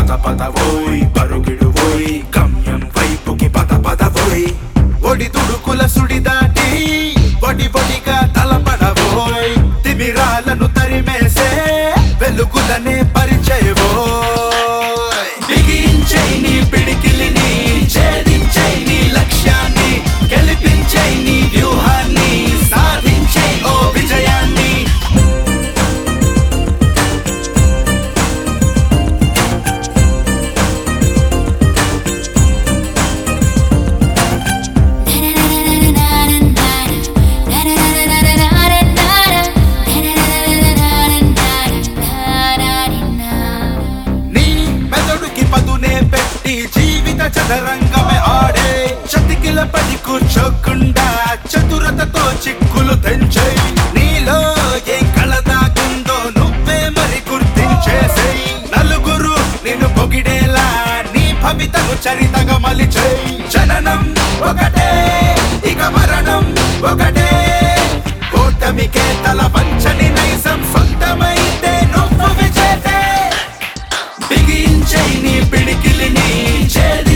పద పదవోయ్ పరుగిడువోయ్ గమ్యం వైపుకి పద పదవోయ్ ఒడి తుడుకుల సుడి దాటి ఒడి ఒడిగా తలపడవోయ్ తిమిరాలను తరిమేసే వెలుగులనే పరిచయవోయ్ బిగించై నీ పిడికిలిని ఛేదించై నీ లక్ష్యాన్ని గెలిపించై నీ వ్యూహాన్ని సాధించై ఓ విజయాన్ని పదునే పెట్టి జీవిత చదరంగమే ఆడే చతికిల పడి కూర్చోకుండా చతురతతో చిక్కులు తెంచై నీలో ఏం కళదాకుందో నువ్వే మరి గుర్తించేసై నలుగురు నిన్ను పొగిడేలా నీ భవితను చరితగా మలిచై జననం ఒకటే ఇక మరణం ఒకటే ఓటమికే తల వంచని నైజం సొంతమైతే నువ్వు విజేతే బిగించై నీ పిడికిలిని